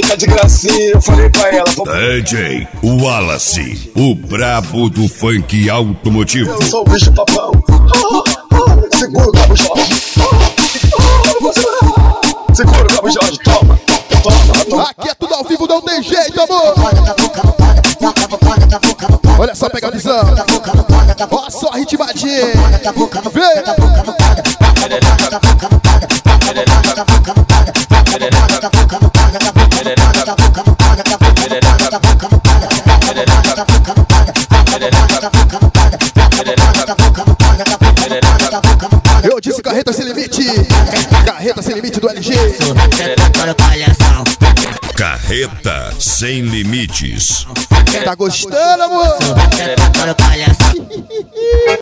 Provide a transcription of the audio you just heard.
tá de gracinha, eu falei pra ela. DJ Wallace, o brabo do funk automotivo. Eu sou o bicho papão. Segura o Cabo Jorge. Segura o Cabo Jorge, toma. Aqui é tudo ao vivo, não tem jeito, amor. Olha só, pega a visão. Olha só a ritmadinha. Vem. Eu disse carreta sem limite. Carreta sem limite do LG. Carreta sem limites. Tá gostando, amor?